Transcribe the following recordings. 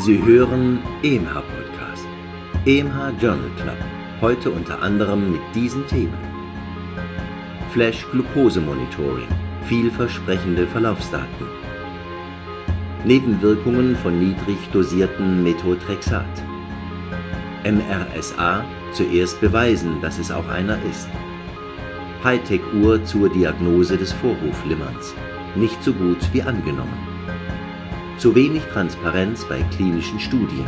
Sie hören EMH Podcast, EMH Journal Club, heute unter anderem mit diesen Themen: Flash Glucose Monitoring, vielversprechende Verlaufsdaten, Nebenwirkungen von niedrig dosierten Methotrexat, MRSA, zuerst beweisen, dass es auch einer ist, Hightech-Uhr zur Diagnose des Vorhofflimmerns, nicht so gut wie angenommen, zu wenig Transparenz bei klinischen Studien.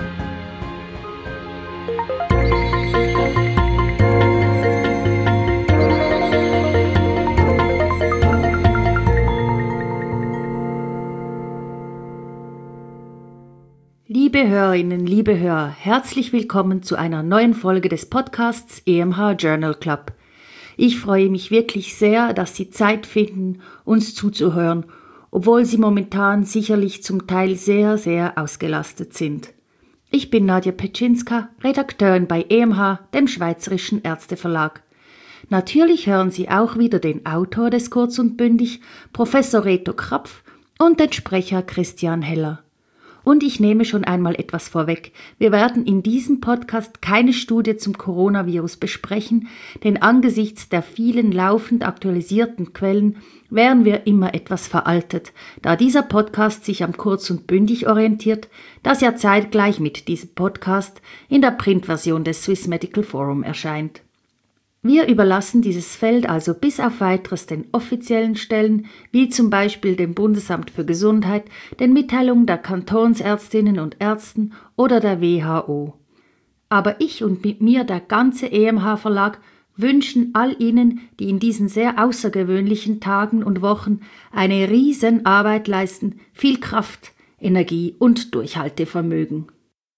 Liebe Hörerinnen, liebe Hörer, herzlich willkommen zu einer neuen Folge des Podcasts EMH Journal Club. Ich freue mich wirklich sehr, dass Sie Zeit finden, uns zuzuhören, obwohl Sie momentan sicherlich zum Teil sehr, sehr ausgelastet sind. Ich bin Nadja Petschinska, Redakteurin bei EMH, dem Schweizerischen Ärzteverlag. Natürlich hören Sie auch wieder den Autor des Kurz und Bündig, Professor Reto Krapf, und den Sprecher Christian Heller. Und ich nehme schon einmal etwas vorweg. Wir werden in diesem Podcast keine Studie zum Coronavirus besprechen, denn angesichts der vielen laufend aktualisierten Quellen wären wir immer etwas veraltet, da dieser Podcast sich am Kurz und Bündig orientiert, das ja zeitgleich mit diesem Podcast in der Printversion des Swiss Medical Forum erscheint. Wir überlassen dieses Feld also bis auf Weiteres den offiziellen Stellen, wie zum Beispiel dem Bundesamt für Gesundheit, den Mitteilungen der Kantonsärztinnen und Ärzten oder der WHO. Aber ich und mit mir der ganze EMH-Verlag wünschen all Ihnen, die in diesen sehr außergewöhnlichen Tagen und Wochen eine riesen Arbeit leisten, viel Kraft, Energie und Durchhaltevermögen.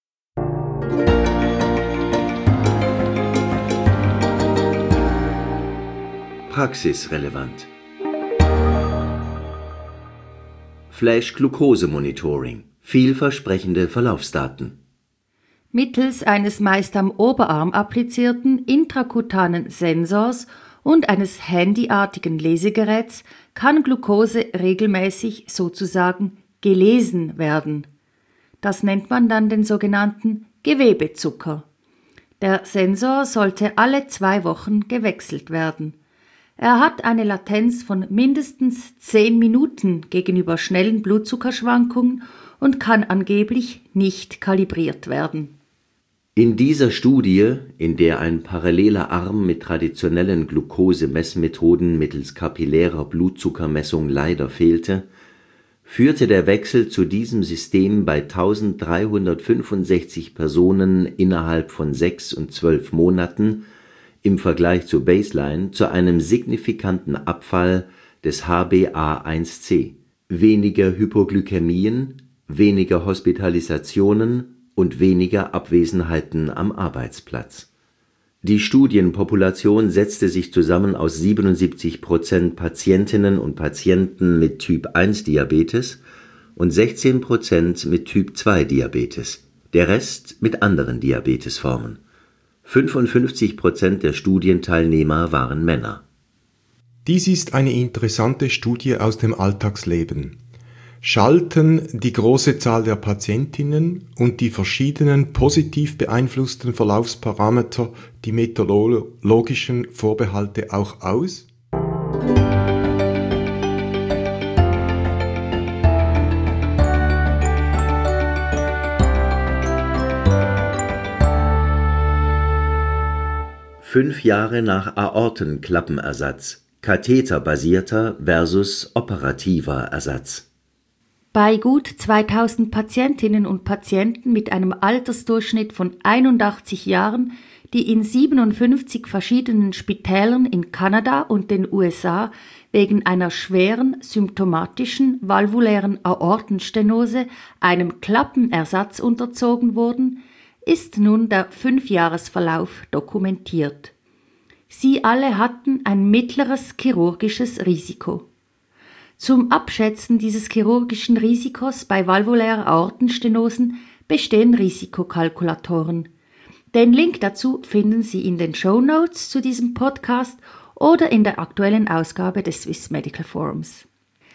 Praxisrelevant. Flash Glucose Monitoring, vielversprechende Verlaufsdaten. Mittels eines meist am Oberarm applizierten intrakutanen Sensors und eines handyartigen Lesegeräts kann Glucose regelmäßig sozusagen gelesen werden. Das nennt man dann den sogenannten Gewebezucker. Der Sensor sollte alle 2 Wochen gewechselt werden. Er hat eine Latenz von mindestens 10 Minuten gegenüber schnellen Blutzuckerschwankungen und kann angeblich nicht kalibriert werden. In dieser Studie, in der ein paralleler Arm mit traditionellen Glucose-Messmethoden mittels kapillärer Blutzuckermessung leider fehlte, führte der Wechsel zu diesem System bei 1365 Personen innerhalb von 6 und 12 Monaten im Vergleich zur Baseline zu einem signifikanten Abfall des HbA1c, weniger Hypoglykämien, weniger Hospitalisationen und weniger Abwesenheiten am Arbeitsplatz. Die Studienpopulation setzte sich zusammen aus 77% Patientinnen und Patienten mit Typ-1-Diabetes und 16% mit Typ-2-Diabetes, der Rest mit anderen Diabetesformen. 55% der Studienteilnehmer waren Männer. Dies ist eine interessante Studie aus dem Alltagsleben. Schalten die große Zahl der Patientinnen und die verschiedenen positiv beeinflussten Verlaufsparameter die methodologischen Vorbehalte auch aus? Fünf Jahre nach Aortenklappenersatz, katheterbasierter versus operativer Ersatz. Bei gut 2000 Patientinnen und Patienten mit einem Altersdurchschnitt von 81 Jahren, die in 57 verschiedenen Spitälern in Kanada und den USA wegen einer schweren symptomatischen valvulären Aortenstenose einem Klappenersatz unterzogen wurden, ist nun der 5-Jahres-Verlauf dokumentiert. Sie alle hatten ein mittleres chirurgisches Risiko. Zum Abschätzen dieses chirurgischen Risikos bei valvulärer Aortenstenosen bestehen Risikokalkulatoren. Den Link dazu finden Sie in den Shownotes zu diesem Podcast oder in der aktuellen Ausgabe des Swiss Medical Forums.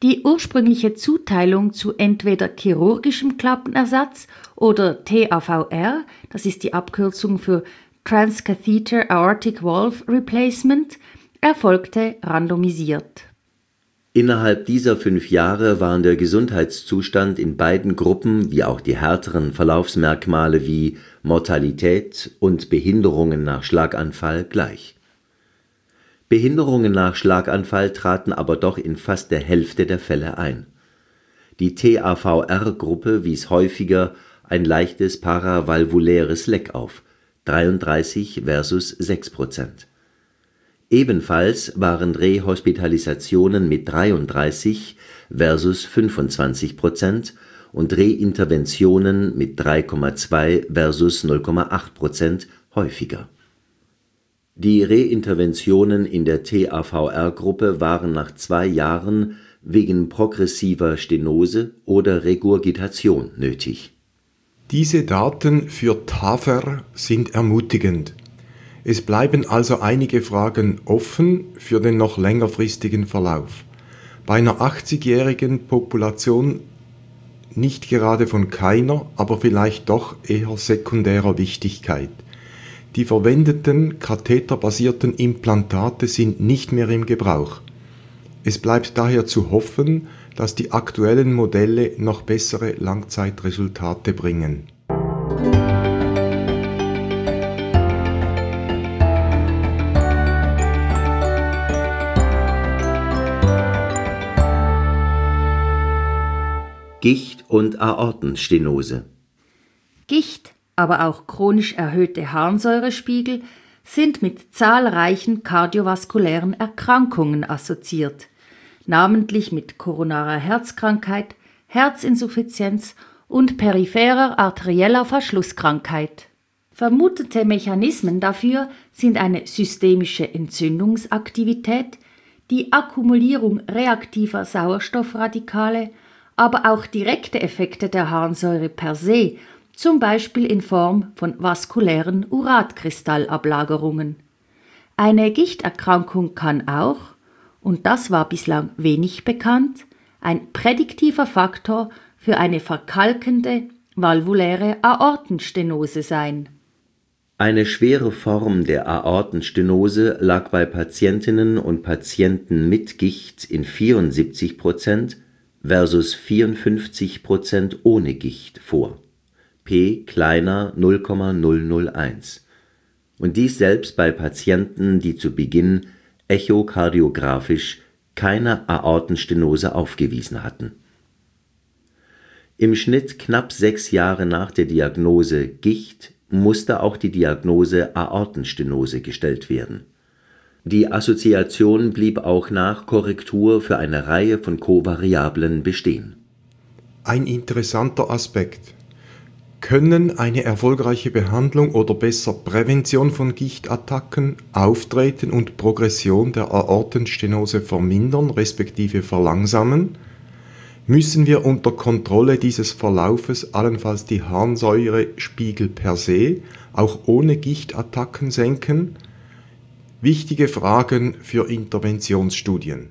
Die ursprüngliche Zuteilung zu entweder chirurgischem Klappenersatz oder TAVR, das ist die Abkürzung für Transcatheter Aortic Valve Replacement, erfolgte randomisiert. Innerhalb dieser 5 Jahre waren der Gesundheitszustand in beiden Gruppen wie auch die härteren Verlaufsmerkmale wie Mortalität und Behinderungen nach Schlaganfall gleich. Behinderungen nach Schlaganfall traten aber doch in fast der Hälfte der Fälle ein. Die TAVR-Gruppe wies häufiger ein leichtes paravalvuläres Leck auf, 33 versus 6%. Ebenfalls waren Rehospitalisationen mit 33 versus 25% und Reinterventionen mit 3,2 versus 0,8% häufiger. Die Reinterventionen in der TAVR-Gruppe waren nach 2 Jahren wegen progressiver Stenose oder Regurgitation nötig. Diese Daten für TAVR sind ermutigend. Es bleiben also einige Fragen offen für den noch längerfristigen Verlauf. Bei einer 80-jährigen Population nicht gerade von keiner, aber vielleicht doch eher sekundärer Wichtigkeit. Die verwendeten katheterbasierten Implantate sind nicht mehr im Gebrauch. Es bleibt daher zu hoffen, dass die aktuellen Modelle noch bessere Langzeitresultate bringen. Gicht und Aortenstenose. Gicht, aber auch chronisch erhöhte Harnsäurespiegel sind mit zahlreichen kardiovaskulären Erkrankungen assoziiert, namentlich mit koronarer Herzkrankheit, Herzinsuffizienz und peripherer arterieller Verschlusskrankheit. Vermutete Mechanismen dafür sind eine systemische Entzündungsaktivität, die Akkumulierung reaktiver Sauerstoffradikale, aber auch direkte Effekte der Harnsäure per se, zum Beispiel in Form von vaskulären Uratkristalablagerungen. Eine Gichterkrankung kann auch, und das war bislang wenig bekannt, ein prädiktiver Faktor für eine verkalkende valvuläre Aortenstenose sein. Eine schwere Form der Aortenstenose lag bei Patientinnen und Patienten mit Gicht in 74% versus 54% ohne Gicht vor. P kleiner 0,001. Und dies selbst bei Patienten, die zu Beginn echokardiographisch keine Aortenstenose aufgewiesen hatten. Im Schnitt knapp 6 Jahre nach der Diagnose Gicht musste auch die Diagnose Aortenstenose gestellt werden. Die Assoziation blieb auch nach Korrektur für eine Reihe von Kovariablen bestehen. Ein interessanter Aspekt. Können eine erfolgreiche Behandlung oder besser Prävention von Gichtattacken, Auftreten und Progression der Aortenstenose vermindern respektive verlangsamen? Müssen wir unter Kontrolle dieses Verlaufes allenfalls die Harnsäurespiegel per se, auch ohne Gichtattacken senken? Wichtige Fragen für Interventionsstudien.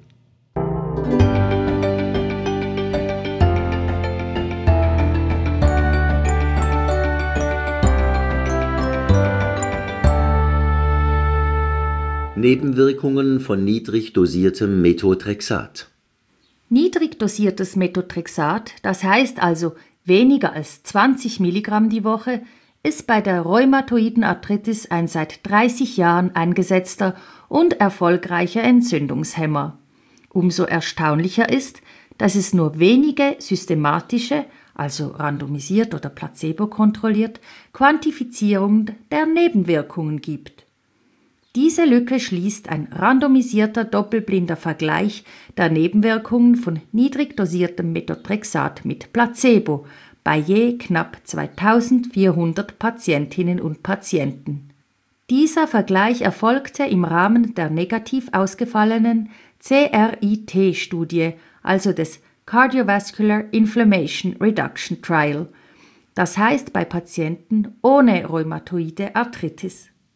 Nebenwirkungen von niedrig dosiertem Methotrexat. Niedrig dosiertes Methotrexat, das heißt also weniger als 20 Milligramm die Woche, ist bei der rheumatoiden Arthritis ein seit 30 Jahren eingesetzter und erfolgreicher Entzündungshemmer. Umso erstaunlicher ist, dass es nur wenige systematische, also randomisiert oder placebo-kontrolliert, Quantifizierungen der Nebenwirkungen gibt. Diese Lücke schließt ein randomisierter doppelblinder Vergleich der Nebenwirkungen von niedrig dosiertem Methotrexat mit Placebo bei je knapp 2400 Patientinnen und Patienten. Dieser Vergleich erfolgte im Rahmen der negativ ausgefallenen CRIT-Studie, also des Cardiovascular Inflammation Reduction Trial, das heißt bei Patienten ohne rheumatoide Arthritis.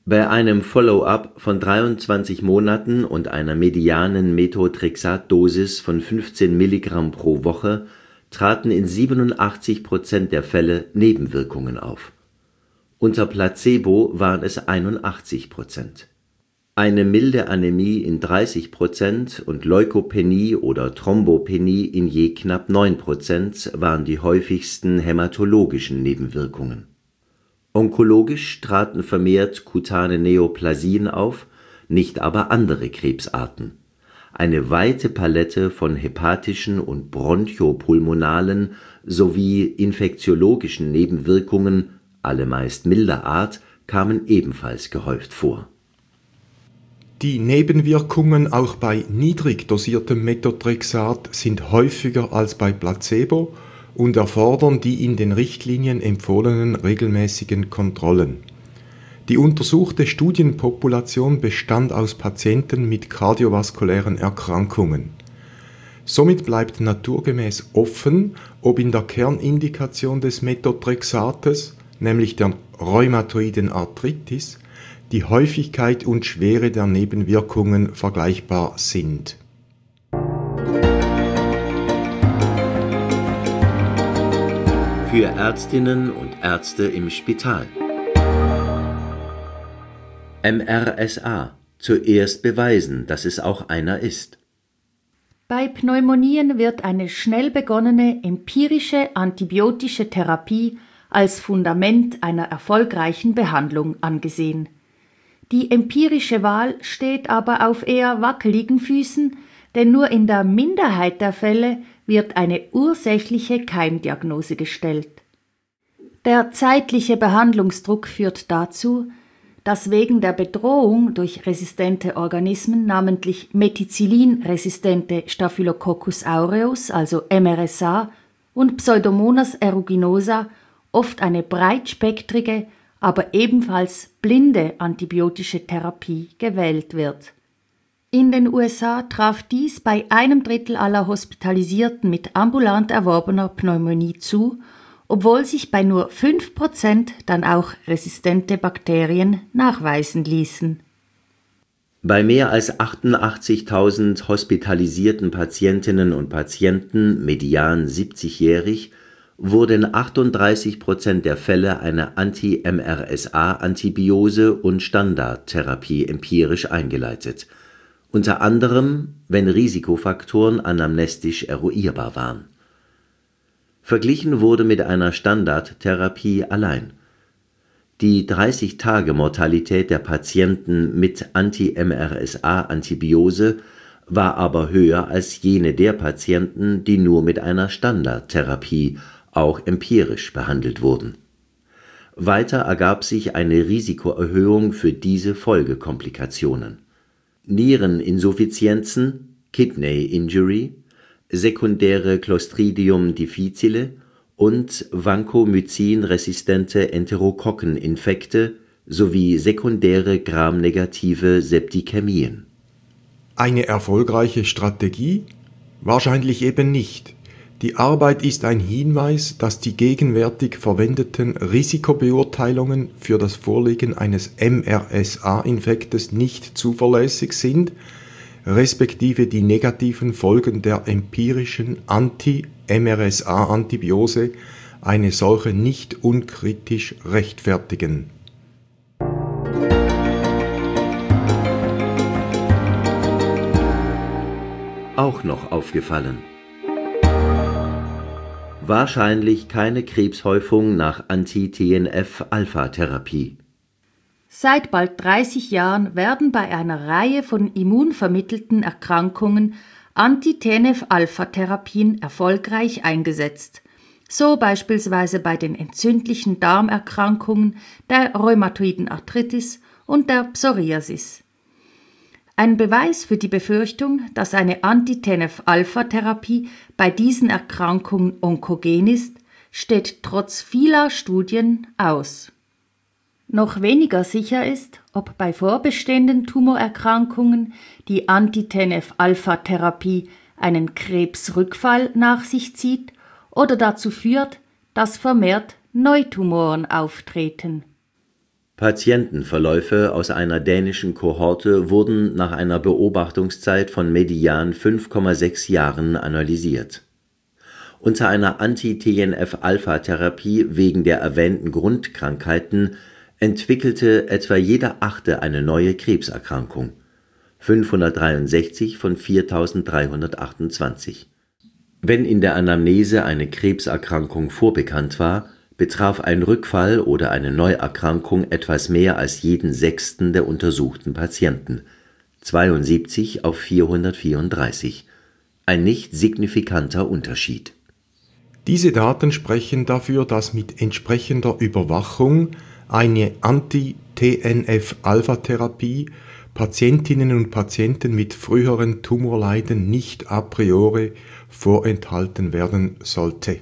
Bei einem Follow-up von 23 Monaten und einer medianen Methotrexat-Dosis von 15 Milligramm pro Woche traten in 87% der Fälle Nebenwirkungen auf. Unter Placebo waren es 81%. Eine milde Anämie in 30% und Leukopenie oder Thrombopenie in je knapp 9% waren die häufigsten hämatologischen Nebenwirkungen. Onkologisch traten vermehrt kutane Neoplasien auf, nicht aber andere Krebsarten. Eine weite Palette von hepatischen und bronchopulmonalen sowie infektiologischen Nebenwirkungen, alle meist milder Art, kamen ebenfalls gehäuft vor. Die Nebenwirkungen auch bei niedrig dosiertem Methotrexat sind häufiger als bei Placebo und erfordern die in den Richtlinien empfohlenen regelmäßigen Kontrollen. Die untersuchte Studienpopulation bestand aus Patienten mit kardiovaskulären Erkrankungen. Somit bleibt naturgemäß offen, ob in der Kernindikation des Methotrexates, nämlich der rheumatoiden Arthritis, die Häufigkeit und Schwere der Nebenwirkungen vergleichbar sind. Für Ärztinnen und Ärzte im Spital. MRSA. Zuerst beweisen, dass es auch einer ist. Bei Pneumonien wird eine schnell begonnene empirische antibiotische Therapie als Fundament einer erfolgreichen Behandlung angesehen. Die empirische Wahl steht aber auf eher wackeligen Füßen, denn nur in der Minderheit der Fälle wird eine ursächliche Keimdiagnose gestellt. Der zeitliche Behandlungsdruck führt dazu, dass wegen der Bedrohung durch resistente Organismen, namentlich Methicillin-resistente Staphylococcus aureus, also MRSA, und Pseudomonas aeruginosa, oft eine breitspektrige, aber ebenfalls blinde antibiotische Therapie gewählt wird. In den USA traf dies bei 1/3 aller Hospitalisierten mit ambulant erworbener Pneumonie zu, obwohl sich bei nur 5% dann auch resistente Bakterien nachweisen ließen. Bei mehr als 88.000 hospitalisierten Patientinnen und Patienten, median 70-jährig, wurden 38% der Fälle eine Anti-MRSA-Antibiose und Standardtherapie empirisch eingeleitet, unter anderem, wenn Risikofaktoren anamnestisch eruierbar waren. Verglichen wurde mit einer Standardtherapie allein. Die 30-Tage-Mortalität der Patienten mit Anti-MRSA-Antibiose war aber höher als jene der Patienten, die nur mit einer Standardtherapie, auch empirisch, behandelt wurden. Weiter ergab sich eine Risikoerhöhung für diese Folgekomplikationen: Niereninsuffizienzen, Kidney Injury, sekundäre Clostridium difficile und Vancomycin-resistente Enterokokkeninfekte sowie sekundäre gramnegative Septikämien. Eine erfolgreiche Strategie? Wahrscheinlich eben nicht. Die Arbeit ist ein Hinweis, dass die gegenwärtig verwendeten Risikobeurteilungen für das Vorliegen eines MRSA-Infektes nicht zuverlässig sind, respektive die negativen Folgen der empirischen Anti-MRSA-Antibiose eine solche nicht unkritisch rechtfertigen. Auch noch aufgefallen: wahrscheinlich keine Krebshäufung nach Anti-TNF-Alpha-Therapie. Seit bald 30 Jahren werden bei einer Reihe von immunvermittelten Erkrankungen Anti-TNF-Alpha-Therapien erfolgreich eingesetzt, so beispielsweise bei den entzündlichen Darmerkrankungen, der rheumatoiden Arthritis und der Psoriasis. Ein Beweis für die Befürchtung, dass eine Anti-TNF-Alpha-Therapie bei diesen Erkrankungen onkogen ist, steht trotz vieler Studien aus. Noch weniger sicher ist, ob bei vorbestehenden Tumorerkrankungen die Anti-TNF-Alpha-Therapie einen Krebsrückfall nach sich zieht oder dazu führt, dass vermehrt Neutumoren auftreten. Patientenverläufe aus einer dänischen Kohorte wurden nach einer Beobachtungszeit von median 5,6 Jahren analysiert. Unter einer Anti-TNF-Alpha-Therapie wegen der erwähnten Grundkrankheiten entwickelte etwa jeder Achte eine neue Krebserkrankung, 563 von 4.328. Wenn in der Anamnese eine Krebserkrankung vorbekannt war, betraf ein Rückfall oder eine Neuerkrankung etwas mehr als jeden sechsten der untersuchten Patienten, 72 auf 434, ein nicht signifikanter Unterschied. Diese Daten sprechen dafür, dass mit entsprechender Überwachung eine Anti-TNF-Alpha-Therapie Patientinnen und Patienten mit früheren Tumorleiden nicht a priori vorenthalten werden sollte.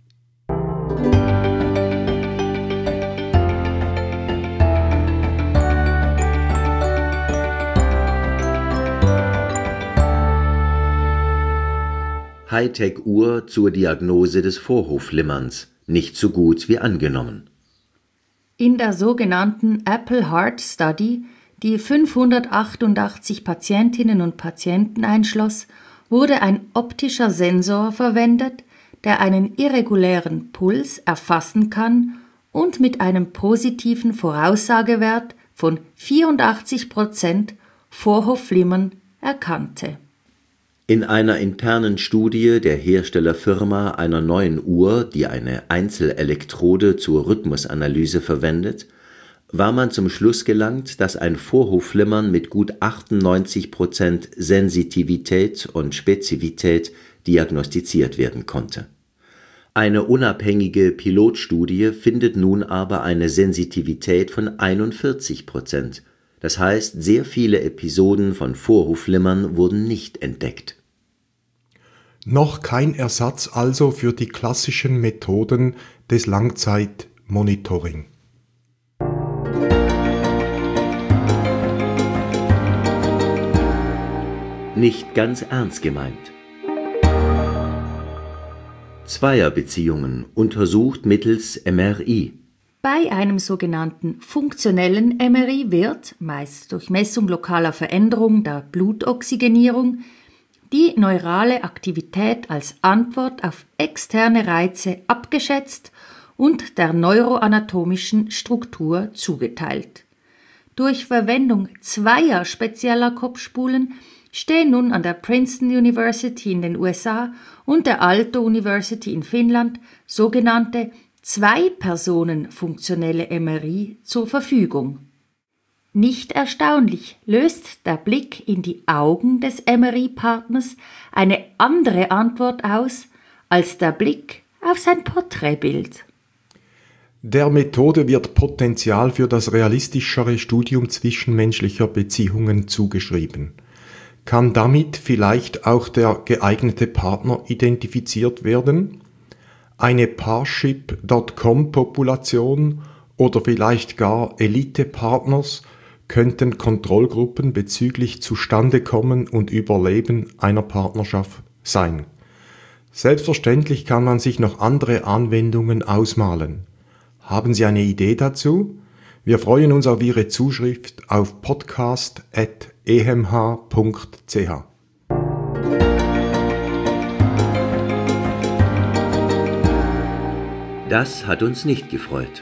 Hightech-Uhr zur Diagnose des Vorhofflimmerns, nicht so gut wie angenommen. In der sogenannten Apple Heart Study, die 588 Patientinnen und Patienten einschloss, wurde ein optischer Sensor verwendet, der einen irregulären Puls erfassen kann und mit einem positiven Voraussagewert von 84% Vorhofflimmern erkannte. In einer internen Studie der Herstellerfirma einer neuen Uhr, die eine Einzelelektrode zur Rhythmusanalyse verwendet, war man zum Schluss gelangt, dass ein Vorhofflimmern mit gut 98% Sensitivität und Spezifität diagnostiziert werden konnte. Eine unabhängige Pilotstudie findet nun aber eine Sensitivität von 41%. Das heißt, sehr viele Episoden von Vorhofflimmern wurden nicht entdeckt. Noch kein Ersatz also für die klassischen Methoden des Langzeitmonitoring. Nicht ganz ernst gemeint. Zweierbeziehungen untersucht mittels MRI. Bei einem sogenannten funktionellen MRI wird, meist durch Messung lokaler Veränderung der Blutoxygenierung, die neurale Aktivität als Antwort auf externe Reize abgeschätzt und der neuroanatomischen Struktur zugeteilt. Durch Verwendung zweier spezieller Kopfspulen stehen nun an der Princeton University in den USA und der Aalto University in Finnland sogenannte Zwei-Personen-funktionelle MRI zur Verfügung. Nicht erstaunlich löst der Blick in die Augen des MRI-Partners eine andere Antwort aus als der Blick auf sein Porträtbild. Der Methode wird Potenzial für das realistischere Studium zwischenmenschlicher Beziehungen zugeschrieben. Kann damit vielleicht auch der geeignete Partner identifiziert werden? Eine Parship.com-Population oder vielleicht gar Elite-Partners könnten Kontrollgruppen bezüglich Zustandekommen und Überleben einer Partnerschaft sein. Selbstverständlich kann man sich noch andere Anwendungen ausmalen. Haben Sie eine Idee dazu? Wir freuen uns auf Ihre Zuschrift auf podcast@emh.ch. Das hat uns nicht gefreut.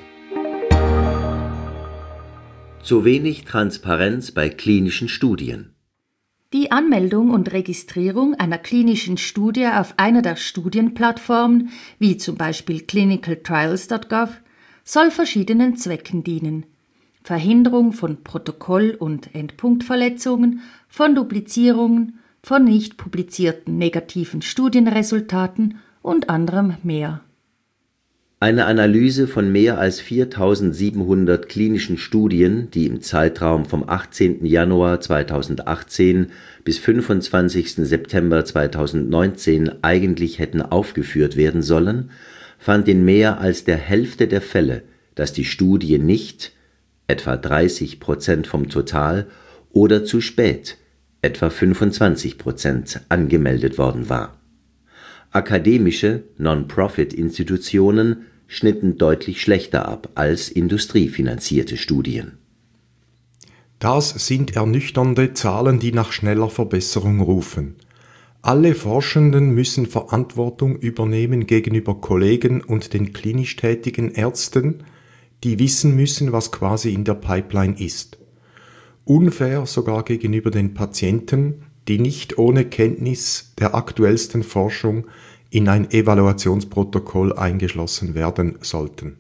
Zu wenig Transparenz bei klinischen Studien. Die Anmeldung und Registrierung einer klinischen Studie auf einer der Studienplattformen, wie zum Beispiel clinicaltrials.gov, soll verschiedenen Zwecken dienen. Verhinderung von Protokoll- und Endpunktverletzungen, von Duplizierungen, von nicht publizierten negativen Studienresultaten und anderem mehr. Eine Analyse von mehr als 4.700 klinischen Studien, die im Zeitraum vom 18. Januar 2018 bis 25. September 2019 eigentlich hätten aufgeführt werden sollen, fand in mehr als der Hälfte der Fälle, dass die Studie nicht, etwa 30% vom Total, oder zu spät, etwa 25%, angemeldet worden war. Akademische Non-Profit-Institutionen, schnitten deutlich schlechter ab als industriefinanzierte Studien. Das sind ernüchternde Zahlen, die nach schneller Verbesserung rufen. Alle Forschenden müssen Verantwortung übernehmen gegenüber Kollegen und den klinisch tätigen Ärzten, die wissen müssen, was quasi in der Pipeline ist. Unfair sogar gegenüber den Patienten, die nicht ohne Kenntnis der aktuellsten Forschung in ein Evaluationsprotokoll eingeschlossen werden sollten.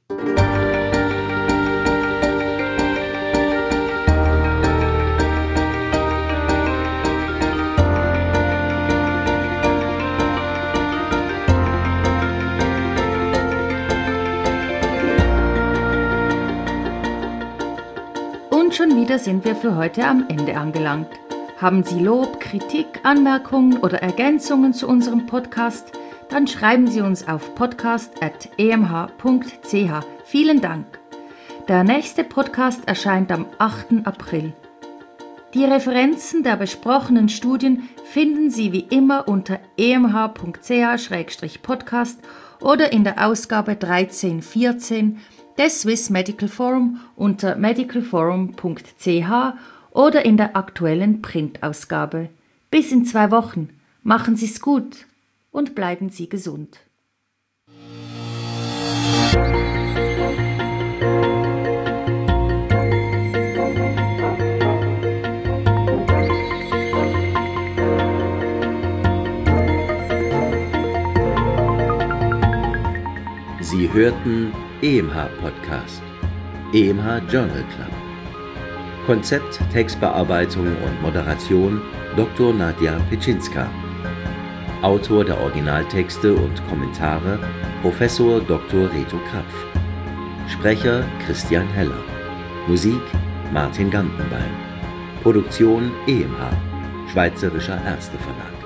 Und schon wieder sind wir für heute am Ende angelangt. Haben Sie Lob, Kritik, Anmerkungen oder Ergänzungen zu unserem Podcast? Dann schreiben Sie uns auf podcast@emh.ch. Vielen Dank. Der nächste Podcast erscheint am 8. April. Die Referenzen der besprochenen Studien finden Sie wie immer unter emh.ch/podcast oder in der Ausgabe 13/14 des Swiss Medical Forum unter medicalforum.ch oder in der aktuellen Printausgabe. Bis in 2 Wochen. Machen Sie's gut und bleiben Sie gesund. Sie hörten EMH Podcast, EMH Journal Club. Konzept, Textbearbeitung und Moderation Dr. Nadja Pitschinska. Autor der Originaltexte und Kommentare Professor Dr. Reto Krapf. Sprecher Christian Heller. Musik Martin Gantenbein. Produktion EMH, Schweizerischer Ärzteverlag.